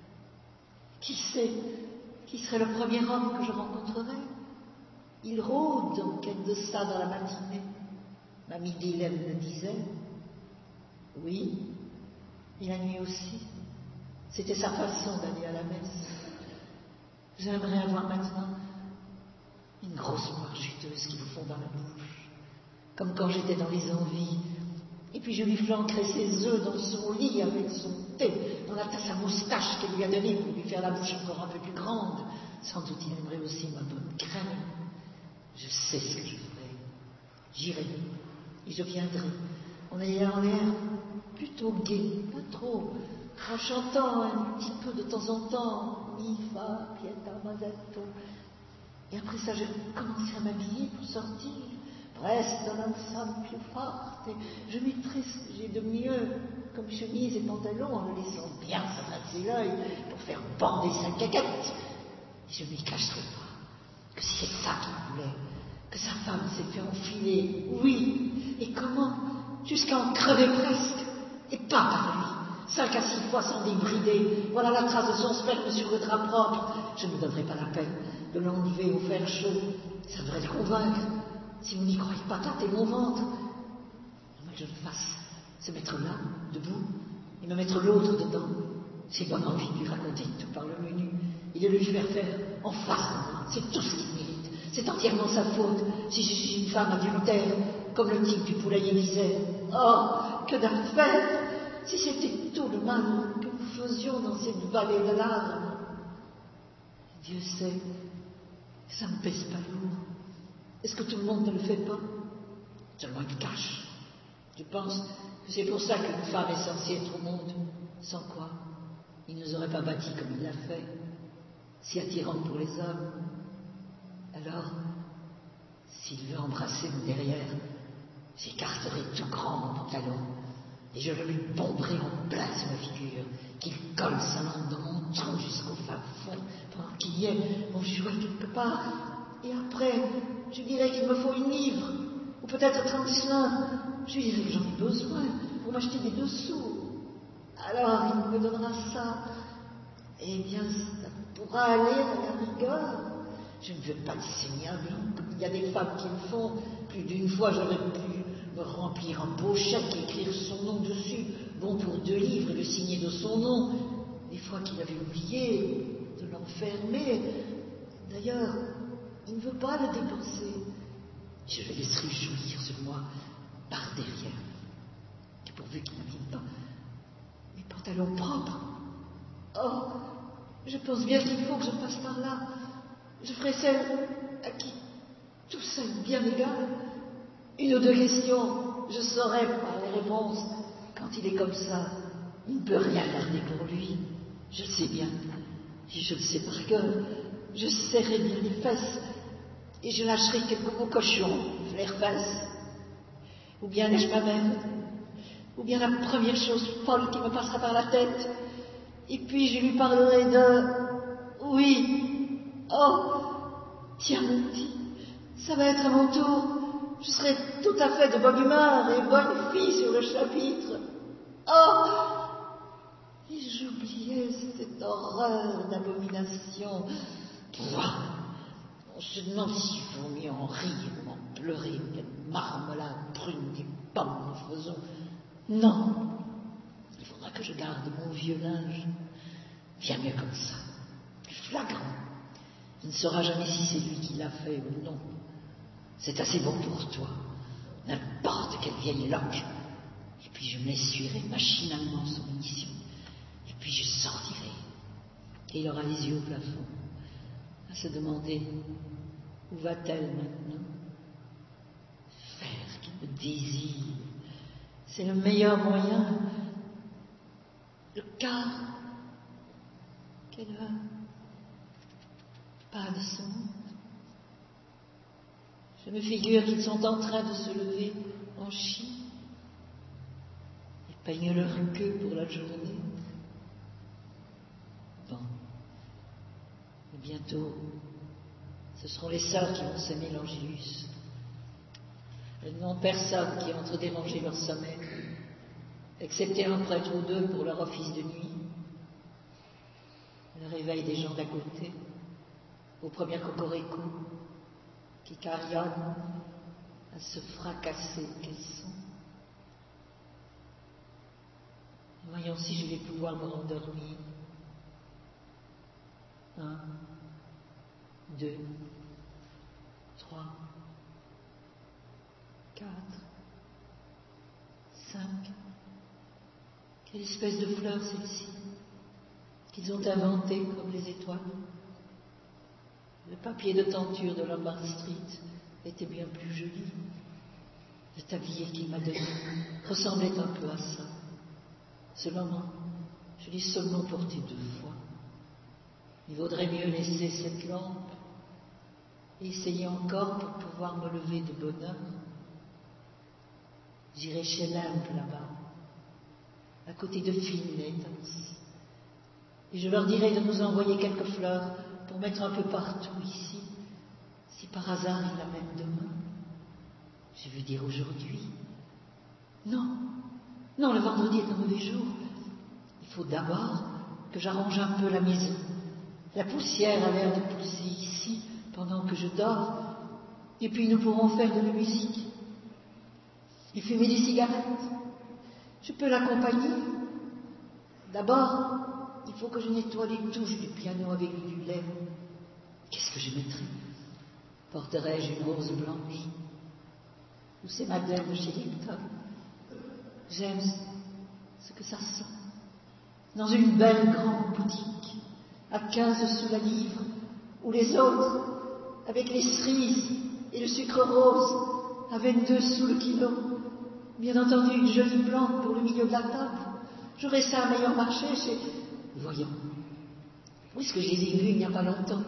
Speaker 1: Qui sait qui serait le premier homme que je rencontrerai? Il rôde en quête de ça dans la matinée. Mamie d'Hélène le disait. Oui, et la nuit aussi. C'était sa façon d'aller à la messe. J'aimerais avoir maintenant une grosse moire juteuse qui vous fond dans la bouche, comme quand j'étais dans les envies. Et puis je lui flanquerais ses œufs dans son lit avec son thé, dans la tasse à moustache qu'elle lui a donnée pour lui faire la bouche encore un peu plus grande. Sans doute il aimerait aussi ma bonne crème. Je sais ce que je ferai. J'irai, et je viendrai, en ayant l'air plutôt gai, pas trop, en chantant un petit peu de temps en temps, mi, fa, pieta, mazzetto. Et après ça, je commencerai à m'habiller pour sortir. Presto l'ensemble plus forte, et je mettrai ce que j'ai de mieux, comme chemise et pantalon, en le laissant bien s'adresser l'œil pour faire bander sa caquette. Et je ne lui cacherai pas que si c'est ça qu'il voulait, que sa femme s'est fait enfiler, oui, et comment, jusqu'à en crever presque, et pas par lui, cinq à six fois sans débrider, voilà la trace de son sperme sur le drap propre. Je ne me donnerai pas la peine de l'enlever au fer chaud, ça devrait le convaincre. Si vous n'y croyez pas, tâtez mon ventre. Moi que je le fasse, se mettre là, debout, et me mettre l'autre dedans. J'ai bonne envie de lui raconter tout par le menu, et de lui faire faire en face de moi. C'est tout ce qu'il mérite. C'est entièrement sa faute, si je suis une femme adultère, comme le type du poulailler disait. Oh, que d'affaires! Si c'était tout le mal que nous faisions dans cette vallée de larmes. Dieu sait, ça ne pèse pas lourd. Est-ce que tout le monde ne le fait pas? Seulement il cache. Je pense que c'est pour ça qu'une femme est censée être au monde. Sans quoi, il ne nous aurait pas bâti comme il l'a fait, si attirant pour les hommes. Alors, s'il veut embrasser mon derrière, J'écarterai tout grand mon pantalon et je le lui bomberai en plein sur ma figure, qu'il colle sa langue dans mon trou jusqu'au fin fond, pendant qu'il y ait mon jouet quelque part. Et après, je dirai qu'il me faut une livre, ou peut-être trente-cinq. Je lui dirai que j'en ai besoin pour m'acheter des deux sous. Alors il me donnera ça. Eh bien, ça pourra aller à la rigueur. Je ne veux pas le signer un blanc, comme il y a des femmes qui le font. Plus d'une fois, j'aurais pu me remplir un beau chèque et écrire son nom dessus, bon pour deux livres, et le signer de son nom. Des fois qu'il avait oublié de l'enfermer. D'ailleurs, il ne veut pas le dépenser. Je le laisserai jouir sur moi par derrière. Et pourvu qu'il n'abîme pas mes pantalons propres. Oh, je pense bien qu'il faut que je passe par là. Je ferai celle à qui tout ça est bien égal. Une ou deux questions, je saurai par les réponses. Quand il est comme ça, il ne peut rien garder pour lui. Je le sais bien. Et je le sais par cœur. Je serrai bien les fesses. Et je lâcherai quelques mots cochons, flair-face. Ou bien n'ai-je pas même. Ou bien la première chose folle qui me passera par la tête. Et puis je lui parlerai de... Oui. Oh, tiens mon petit, ça va être à mon tour. Je serai tout à fait de bonne humeur et bonne fille sur le chapitre. Oh, et j'oubliais cette horreur d'abomination. Pouah, je n'en si vaut mieux en rire ou en pleurer, quelle marmelade brune des pommes nous faisons. Non, il faudra que je garde mon vieux linge. Bien mieux comme ça, plus flagrant. Il ne saura jamais si c'est lui qui l'a fait ou non. C'est assez bon pour toi, n'importe quelle vieille loque. Et puis je m'essuierai machinalement son munition. Et puis je sortirai. Et il aura les yeux au plafond, à se demander où va-t-elle maintenant. Faire qu'il me désire, c'est le meilleur moyen. Le quart. Quelle heure? Pas de son. Je me figure qu'ils sont en train de se lever en chie et peignent leur queue pour la journée. Bon. Et bientôt, ce seront les sœurs qui vont s'aimer l'Angélus. Elles n'ont personne qui entre déranger leur sommeil, excepté un prêtre ou deux pour leur office de nuit. Le réveil des gens d'à côté, au premier cocorico, qui carillonnent à se fracasser qu'elles sont. Voyons si je vais pouvoir me rendormir. Un, deux, trois, quatre, cinq. Quelle espèce de fleur celle-ci, qu'ils ont inventée comme les étoiles. Le papier de tenture de Lombard Street était bien plus joli. Le tablier qu'il m'a donné ressemblait un peu à ça. Seulement, je l'ai seulement porté deux fois. Il vaudrait mieux laisser cette lampe et essayer encore pour pouvoir me lever de bonne heure. J'irai chez l'Inde là-bas, à côté de Finlay, et je leur dirai de nous envoyer quelques fleurs pour mettre un peu partout ici, si par hasard il l'amène demain. Je veux dire aujourd'hui. Non, non, le vendredi est un mauvais jour. Il faut d'abord que j'arrange un peu la maison. La poussière a l'air de pousser ici pendant que je dors, et puis nous pourrons faire de la musique et fumer des cigarettes. Je peux l'accompagner. D'abord, il faut que je nettoie les touches du piano avec du lait. Qu'est-ce que je mettrai? Porterai-je une rose blanche? Ou c'est Madeleine de chez Lipton? J'aime ce que ça sent. Dans une belle grande boutique, à quinze sous la livre, où les autres, avec les cerises et le sucre rose, à vingt-deux sous le kilo. Bien entendu, une jolie plante pour le milieu de la table. J'aurais ça à meilleur marché chez... Voyons, puisque je les ai vus il n'y a pas longtemps,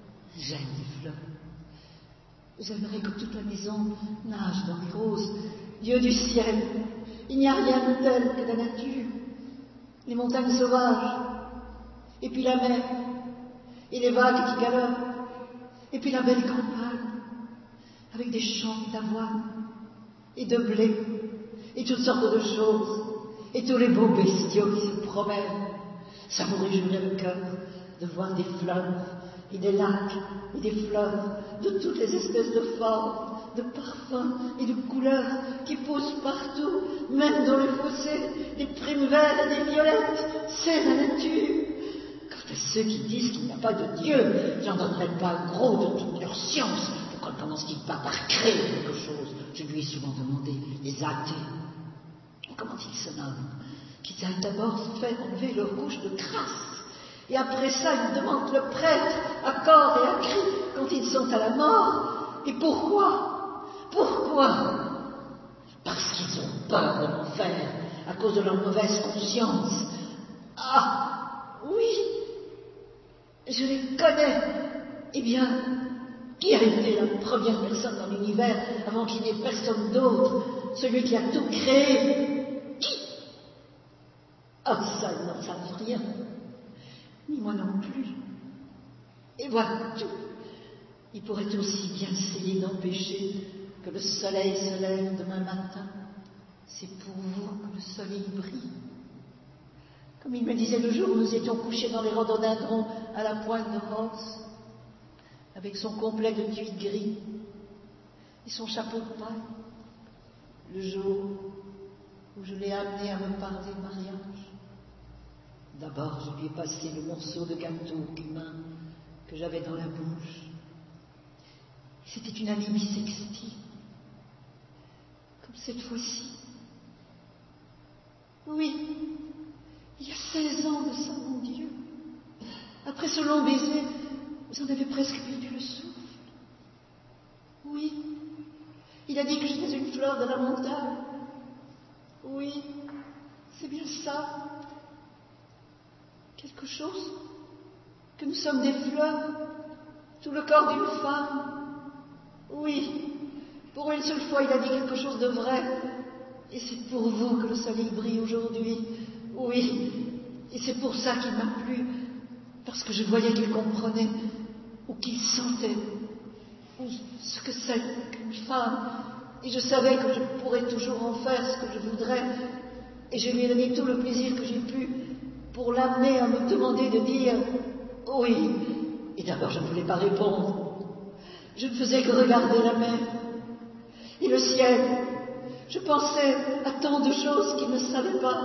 Speaker 1: j'aime les fleurs. J'aimerais que toute la maison nage dans les roses, Dieu du ciel, il n'y a rien de tel que la nature, les montagnes sauvages, et puis la mer, et les vagues qui galopent, et puis la belle campagne, avec des champs d'avoine, et de blé, et toutes sortes de choses, et tous les beaux bestiaux qui se promènent. Ça vous réjouirait le cœur de voir des fleuves, et des lacs, et des fleuves, de toutes les espèces de formes, de parfums et de couleurs qui poussent partout, même dans les fossés, des primes vertes et des violettes. C'est la nature. Quant à ceux qui disent qu'il n'y a pas de Dieu, j'en donnerai pas gros de toute leur science. Pourquoi commence-t-il pas par créer quelque chose? Je lui ai souvent demandé, les athées, comment ils se nomment, qu'ils aillent d'abord se faire enlever leur couche de crasse. Et après ça, ils demandent le prêtre à corps et à cri quand ils sont à la mort. Et pourquoi? Pourquoi? Parce qu'ils ont peur de l'enfer à cause de leur mauvaise conscience. Ah, oui, je les connais. Eh bien, qui a été la première personne dans l'univers avant qu'il n'y ait personne d'autre? Celui qui a tout créé. Qui? Ah, ça, ils n'en savent rien. Ni moi non plus. Et voilà tout. Il pourrait aussi bien essayer d'empêcher que le soleil se lève demain matin. C'est pour vous que le soleil brille. Comme il me disait le jour où nous étions couchés dans les rhododendrons à la pointe de Ross, avec son complet de tuiles gris et son chapeau de paille, le jour où je l'ai amené à me parler de mariage. D'abord, je lui ai passé le morceau de gâteau cumin que j'avais dans la bouche. C'était une amie bisextile, comme cette fois-ci. Oui, il y a seize ans de ça, mon Dieu. Après ce long baiser, j'en avais presque perdu le souffle. Oui, il a dit que j'étais une fleur de la montagne. Oui, c'est bien ça. Quelque chose, que nous sommes des fleurs, tout le corps d'une femme. Oui, pour une seule fois, il a dit quelque chose de vrai. Et c'est pour vous que le soleil brille aujourd'hui. Oui, et c'est pour ça qu'il m'a plu, parce que je voyais qu'il comprenait, ou qu'il sentait, oui, ce que c'est qu'une femme. Et je savais que je pourrais toujours en faire ce que je voudrais. Et je lui ai donné tout le plaisir que j'ai pu pour l'amener à me demander de dire oui. Et d'abord, je ne voulais pas répondre. Je ne faisais que regarder la mer et le ciel. Je pensais à tant de choses qu'il ne savait pas.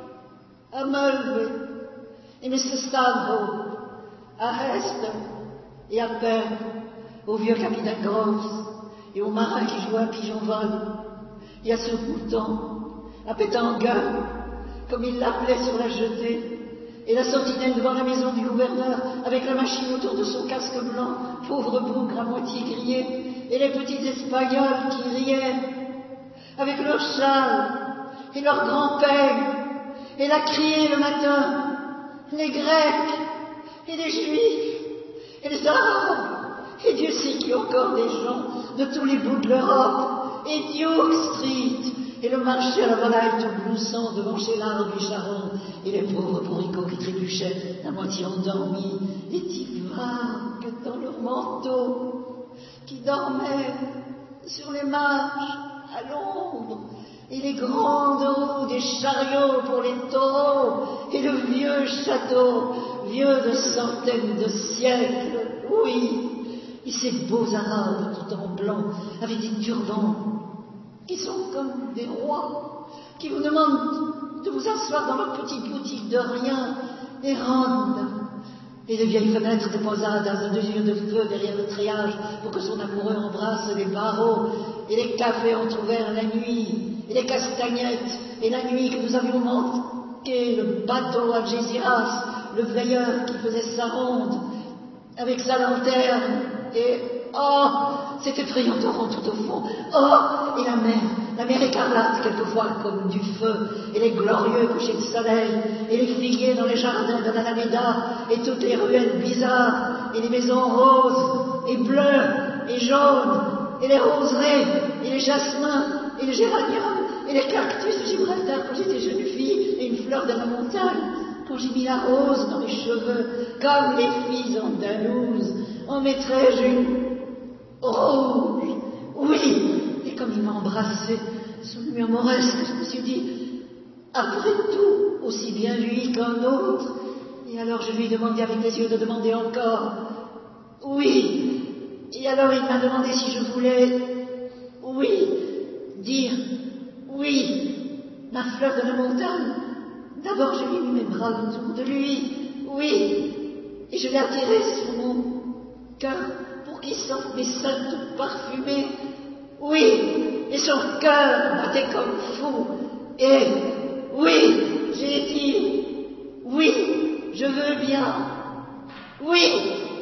Speaker 1: À Mulvey et mister Stanhope, à Hester et à Penn, au vieux capitaine Groves et aux marins qui jouaient à pigeon-vol, et à ce bouton, à Pétanguin, comme il l'appelait sur la jetée, et la sentinelle devant la maison du gouverneur, avec la machine autour de son casque blanc, pauvre bougre à moitié grillé, et les petits Espagnols qui riaient, avec leurs châles, et leurs grands peignes, et la criée le matin, les Grecs, et les Juifs, et les Arabes, et Dieu sait qu'il y a encore des gens de tous les bouts de l'Europe, et Duke Street, et le marché à la volaille tout gloussant devant chez l'arbre du Charon, et les pauvres bourricots qui trébuchaient, la moitié endormis, les petits vagues dans leurs manteaux, qui dormaient sur les marches à l'ombre, et les grandes roues des chariots pour les taureaux, et le vieux château, vieux de centaines de siècles, oui, et ces beaux arabes tout en blanc, avec des turbans, qui sont comme des rois, qui vous demandent de vous asseoir dans leur petite boutique de rien, et rondes, et de vieilles fenêtres de posadas, de yeux de feu derrière le treillage pour que son amoureux embrasse les barreaux, et les cafés entrouverts la nuit, et les castagnettes, et la nuit que nous avions manqué, le bateau Algésiras, le veilleur qui faisait sa ronde, avec sa lanterne, et oh, cette effrayante aurore tout au fond, oh, et la mer, la mer écarlate quelquefois comme du feu, et les glorieux couchers de soleil, et les figuiers dans les jardins de l'Alameda, et toutes les ruelles bizarres, et les maisons roses, et bleues, et jaunes, et les roseraies, et les jasmins, et le géranium, et les cactus de Gibraltar quand j'étais jeune fille, et une fleur de la montagne, quand j'ai mis la rose dans mes cheveux, comme les filles andalouses, en mettrais-je une rouge, oui, et comme il m'a embrassé sous le murmuresque, je me suis dit, après tout, aussi bien lui qu'un autre, et alors je lui ai demandé avec les yeux de demander encore, oui, et alors il m'a demandé si je voulais, oui, dire, oui, ma fleur de la montagne. D'abord je lui ai mis mes bras autour de lui, oui, et je l'ai attiré sur mon cœur pour qu'il sente mes seins tout parfumés, oui, et son cœur battait comme fou, et oui, j'ai dit, oui, je veux bien, oui.